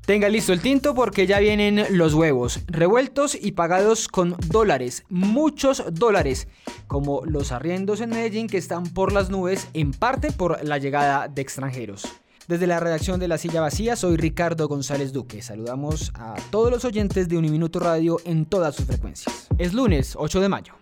Tenga listo el tinto porque ya vienen los huevos, revueltos y pagados con dólares, muchos dólares, como los arriendos en Medellín que están por las nubes, en parte por la llegada de extranjeros. Desde la redacción de La Silla Vacía, soy Ricardo González Duque. Saludamos a todos los oyentes de Uniminuto Radio en todas sus frecuencias. Es lunes 8 de mayo.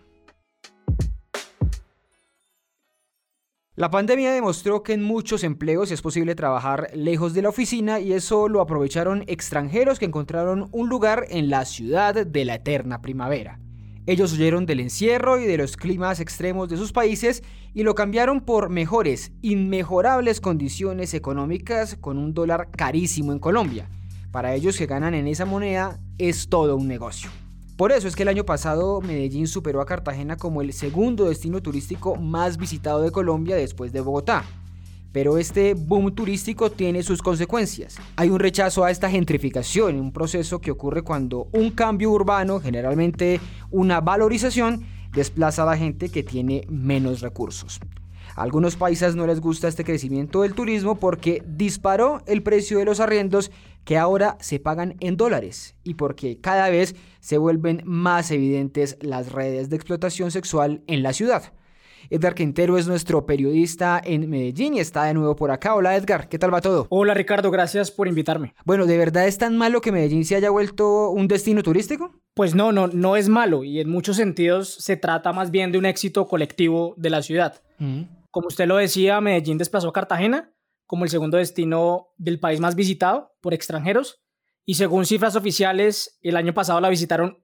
La pandemia demostró que en muchos empleos es posible trabajar lejos de la oficina y eso lo aprovecharon extranjeros que encontraron un lugar en la ciudad de la eterna primavera. Ellos huyeron del encierro y de los climas extremos de sus países y lo cambiaron por mejores, inmejorables condiciones económicas con un dólar carísimo en Colombia. Para ellos que ganan en esa moneda es todo un negocio. Por eso es que el año pasado Medellín superó a Cartagena como el segundo destino turístico más visitado de Colombia después de Bogotá. Pero este boom turístico tiene sus consecuencias. Hay un rechazo a esta gentrificación, un proceso que ocurre cuando un cambio urbano, generalmente una valorización, desplaza a la gente que tiene menos recursos. A algunos paisas no les gusta este crecimiento del turismo porque disparó el precio de los arriendos que ahora se pagan en dólares y porque cada vez se vuelven más evidentes las redes de explotación sexual en la ciudad. Edgar Quintero es nuestro periodista en Medellín y está de nuevo por acá. Hola Edgar, ¿qué tal va todo? Hola Ricardo, gracias por invitarme. Bueno, ¿de verdad es tan malo que Medellín se haya vuelto un destino turístico? Pues no es malo y en muchos sentidos se trata más bien de un éxito colectivo de la ciudad. Como usted lo decía, Medellín desplazó a Cartagena como el segundo destino del país más visitado por extranjeros y según cifras oficiales, el año pasado la visitaron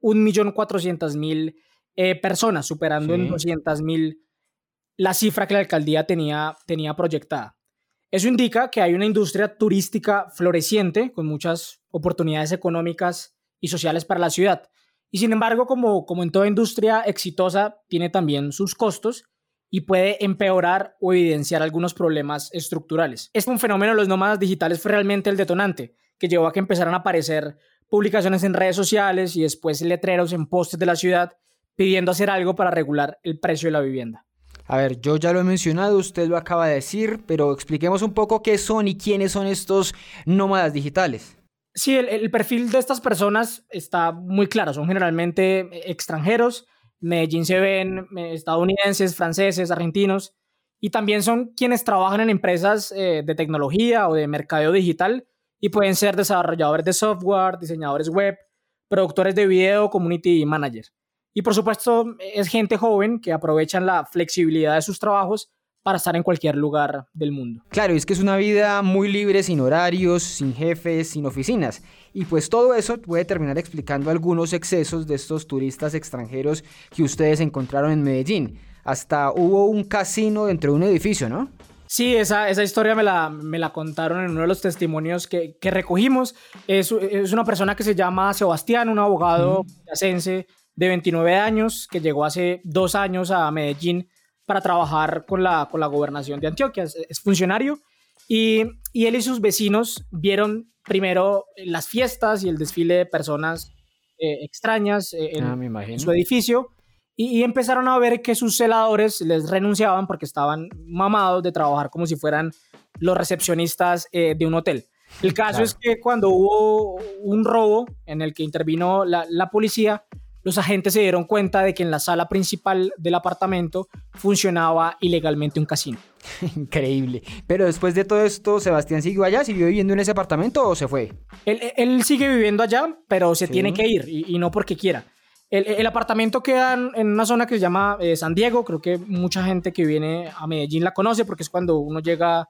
1.400.000 personas, superando en 200.000 la cifra que la alcaldía tenía proyectada. Eso indica que hay una industria turística floreciente con muchas oportunidades económicas y sociales para la ciudad. Y sin embargo, como en toda industria exitosa, tiene también sus costos y puede empeorar o evidenciar algunos problemas estructurales. Un fenómeno de los nómadas digitales fue realmente el detonante, que llevó a que empezaran a aparecer publicaciones en redes sociales y después letreros en postes de la ciudad pidiendo hacer algo para regular el precio de la vivienda. A ver, yo ya lo he mencionado, usted lo acaba de decir, pero expliquemos un poco qué son y quiénes son estos nómadas digitales. Sí, el perfil de estas personas está muy claro, son generalmente extranjeros. En Medellín se ven estadounidenses, franceses, argentinos, y también son quienes trabajan en empresas de tecnología o de mercadeo digital y pueden ser desarrolladores de software, diseñadores web, productores de video, community manager. Y por supuesto es gente joven que aprovechan la flexibilidad de sus trabajos para estar en cualquier lugar del mundo. Claro, es que es una vida muy libre, sin horarios, sin jefes, sin oficinas. Y pues todo eso puede terminar explicando algunos excesos de estos turistas extranjeros que ustedes encontraron en Medellín. Hasta hubo un casino dentro de un edificio, ¿no? Sí, esa historia me la contaron en uno de los testimonios que recogimos. Es una persona que se llama Sebastián, un abogado boyacense de 29 años que llegó hace 2 años a Medellín para trabajar con la gobernación de Antioquia. Es funcionario y él y sus vecinos vieron primero las fiestas y el desfile de personas extrañas en su edificio y empezaron a ver que sus celadores les renunciaban porque estaban mamados de trabajar como si fueran los recepcionistas de un hotel. El caso es que cuando hubo un robo en el que intervino la policía, los agentes se dieron cuenta de que en la sala principal del apartamento funcionaba ilegalmente un casino. Increíble. Pero después de todo esto, ¿Sebastián siguió allá? ¿Siguió viviendo en ese apartamento o se fue? Él sigue viviendo allá, pero se tiene que ir y no porque quiera. El apartamento queda en una zona que se llama San Diego. Creo que mucha gente que viene a Medellín la conoce porque es cuando uno llega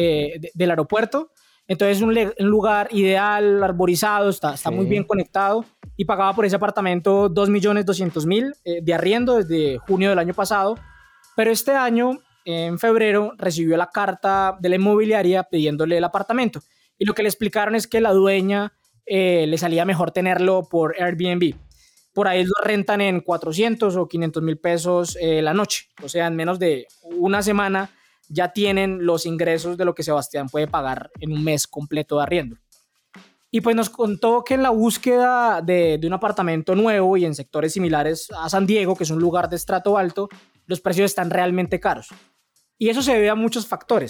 del aeropuerto. Entonces es un lugar ideal, arborizado, está muy bien conectado y pagaba por ese apartamento 2.200.000 de arriendo desde junio del año pasado. Pero este año, en febrero, recibió la carta de la inmobiliaria pidiéndole el apartamento. Y lo que le explicaron es que la dueña le salía mejor tenerlo por Airbnb. Por ahí lo rentan en 400 o 500.000 pesos la noche. O sea, en menos de una semana ya tienen los ingresos de lo que Sebastián puede pagar en un mes completo de arriendo. Y pues nos contó que en la búsqueda de un apartamento nuevo y en sectores similares a San Diego, que es un lugar de estrato alto, los precios están realmente caros. Y eso se debe a muchos factores.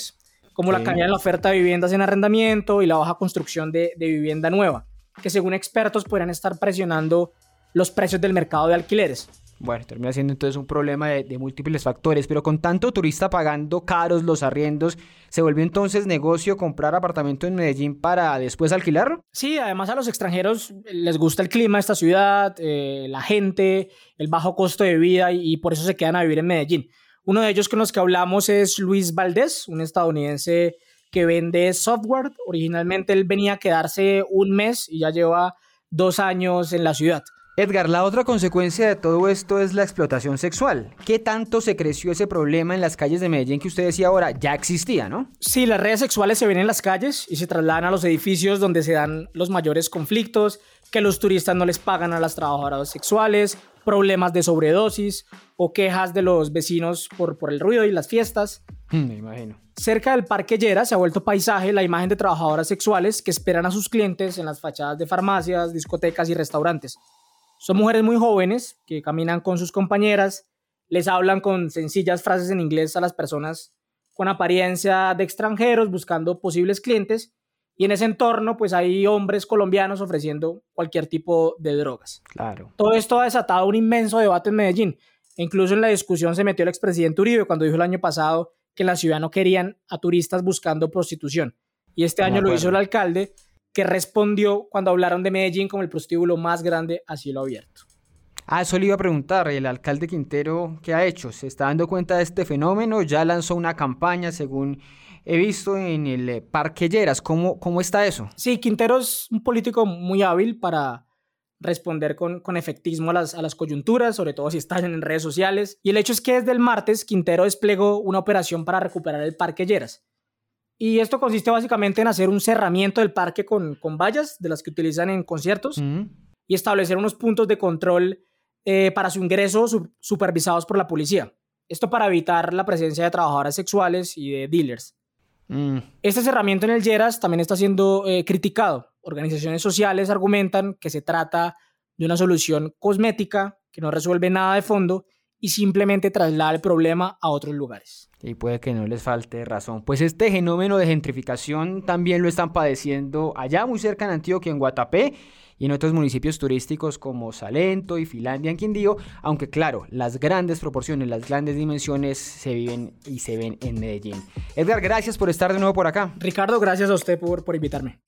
como la caída en la oferta de viviendas en arrendamiento y la baja construcción de vivienda nueva, que según expertos podrían estar presionando los precios del mercado de alquileres. Bueno, termina siendo entonces un problema de múltiples factores, pero con tanto turista pagando caros los arriendos, ¿se volvió entonces negocio comprar apartamento en Medellín para después alquilarlo? Sí, además a los extranjeros les gusta el clima de esta ciudad, la gente, el bajo costo de vida y por eso se quedan a vivir en Medellín. Uno de ellos con los que hablamos es Luis Valdés, un estadounidense que vende software. Originalmente él venía a quedarse un mes y ya lleva 2 años en la ciudad. Edgar, la otra consecuencia de todo esto es la explotación sexual. ¿Qué tanto se creció ese problema en las calles de Medellín que usted decía ahora ya existía, no? Sí, las redes sexuales se ven en las calles y se trasladan a los edificios donde se dan los mayores conflictos, que los turistas no les pagan a las trabajadoras sexuales, problemas de sobredosis o quejas de los vecinos por el ruido y las fiestas. Me imagino. Cerca del Parque Lleras se ha vuelto paisaje la imagen de trabajadoras sexuales que esperan a sus clientes en las fachadas de farmacias, discotecas y restaurantes. Son mujeres muy jóvenes que caminan con sus compañeras, les hablan con sencillas frases en inglés a las personas con apariencia de extranjeros buscando posibles clientes, y en ese entorno pues hay hombres colombianos ofreciendo cualquier tipo de drogas. Claro. Todo esto ha desatado un inmenso debate en Medellín. E incluso en la discusión se metió el expresidente Uribe cuando dijo el año pasado que en la ciudad no querían a turistas buscando prostitución. Y este año lo hizo el alcalde, que respondió cuando hablaron de Medellín como el prostíbulo más grande a cielo abierto. Eso le iba a preguntar, el alcalde Quintero, ¿qué ha hecho? ¿Se está dando cuenta de este fenómeno? Ya lanzó una campaña, según he visto, en el Parque Lleras. ¿Cómo está eso? Sí, Quintero es un político muy hábil para responder con efectismo a las coyunturas, sobre todo si están en redes sociales. Y el hecho es que desde el martes Quintero desplegó una operación para recuperar el Parque Lleras. Y esto consiste básicamente en hacer un cerramiento del parque con vallas, de las que utilizan en conciertos, y establecer unos puntos de control para su ingreso supervisados por la policía. Esto para evitar la presencia de trabajadoras sexuales y de dealers. Este cerramiento en el Lleras también está siendo criticado. Organizaciones sociales argumentan que se trata de una solución cosmética que no resuelve nada de fondo y simplemente traslada el problema a otros lugares. Y puede que no les falte razón. Pues este fenómeno de gentrificación también lo están padeciendo allá muy cerca en Antioquia, en Guatapé, y en otros municipios turísticos como Salento y Finlandia en Quindío, aunque claro, las grandes proporciones, las grandes dimensiones se viven y se ven en Medellín. Edgar, gracias por estar de nuevo por acá. Ricardo, gracias a usted por invitarme.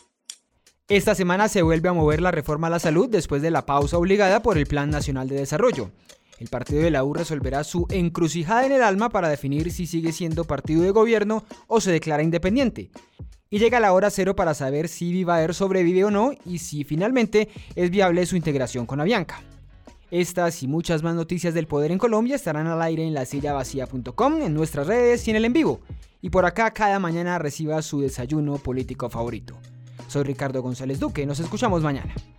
Esta semana se vuelve a mover la reforma a la salud después de la pausa obligada por el Plan Nacional de Desarrollo. El partido de la U resolverá su encrucijada en el alma para definir si sigue siendo partido de gobierno o se declara independiente. Y llega la hora cero para saber si Vivaer sobrevive o no y si finalmente es viable su integración con Avianca. Estas y muchas más noticias del poder en Colombia estarán al aire en lasillavacía.com, en nuestras redes y en el en vivo. Y por acá cada mañana reciba su desayuno político favorito. Soy Ricardo González Duque, nos escuchamos mañana.